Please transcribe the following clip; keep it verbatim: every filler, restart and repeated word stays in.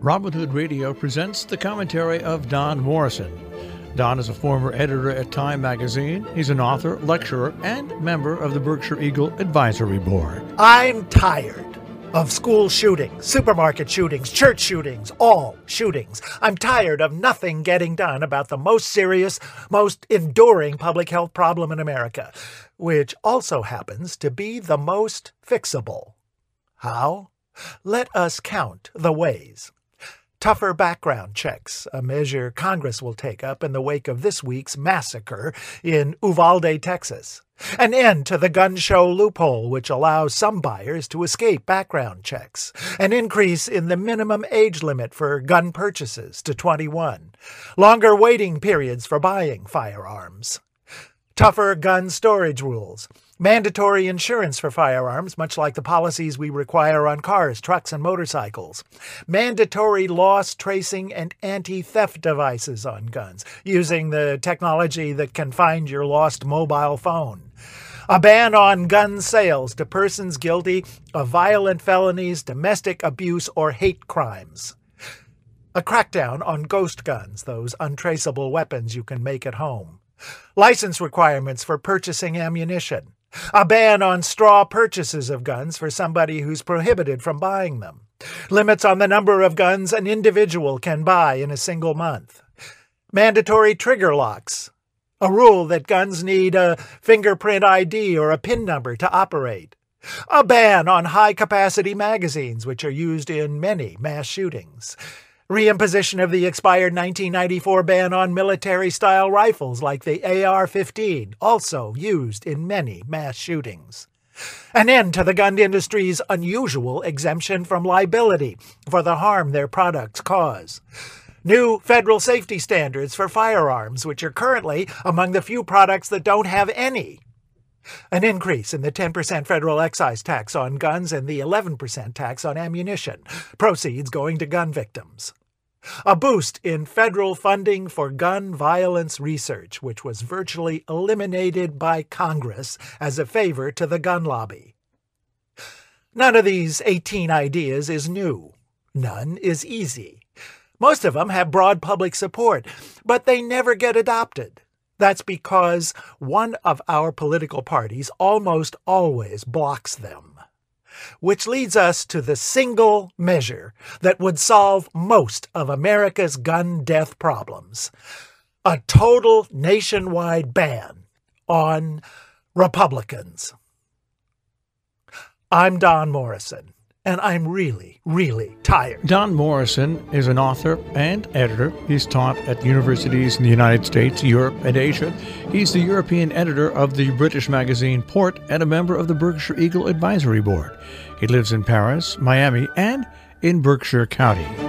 Robin Hood Radio presents the commentary of Don Morrison. Don is a former editor at Time magazine. He's an author, lecturer, and member of the Berkshire Eagle Advisory Board. I'm tired of school shootings, supermarket shootings, church shootings, all shootings. I'm tired of nothing getting done about the most serious, most enduring public health problem in America, which also happens to be the most fixable. How? Let us count the ways. Tougher background checks, a measure Congress will take up in the wake of this week's massacre in Uvalde, Texas. An end to the gun show loophole, which allows some buyers to escape background checks. An increase in the minimum age limit for gun purchases to twenty-one. Longer waiting periods for buying firearms. Tougher gun storage rules. Mandatory insurance for firearms, much like the policies we require on cars, trucks, and motorcycles. Mandatory loss tracing and anti-theft devices on guns, using the technology that can find your lost mobile phone. A ban on gun sales to persons guilty of violent felonies, domestic abuse, or hate crimes. A crackdown on ghost guns, those untraceable weapons you can make at home. License requirements for purchasing ammunition. A ban on straw purchases of guns for somebody who's prohibited from buying them. Limits on the number of guns an individual can buy in a single month. Mandatory trigger locks. A rule that guns need a fingerprint I D or a PIN number to operate. A ban on high-capacity magazines, which are used in many mass shootings. Reimposition of the expired nineteen ninety-four ban on military-style rifles like the A R fifteen, also used in many mass shootings. An end to the gun industry's unusual exemption from liability for the harm their products cause. New federal safety standards for firearms, which are currently among the few products that don't have any. An increase in the ten percent federal excise tax on guns and the eleven percent tax on ammunition, proceeds going to gun victims. A boost in federal funding for gun violence research, which was virtually eliminated by Congress as a favor to the gun lobby. None of these eighteen ideas is new. None is easy. Most of them have broad public support, but they never get adopted. That's because one of our political parties almost always blocks them. Which leads us to the single measure that would solve most of America's gun death problems. A total nationwide ban on Republicans. I'm Don Morrison, and I'm really, really tired. Don Morrison is an author and editor. He's taught at universities in the United States, Europe, and Asia. He's the European editor of the British magazine Port and a member of the Berkshire Eagle Advisory Board. He lives in Paris, Miami, and in Berkshire County.